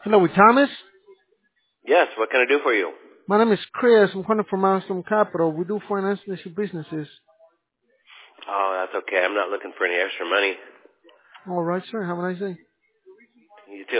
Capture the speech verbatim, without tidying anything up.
Hello, with Thomas. Yes, what can I do for you? My name is Chris. I'm calling from Milestone Capital. We do finance initial businesses. Oh, that's okay. I'm not looking for any extra money. All right, sir. Have a nice day. You too.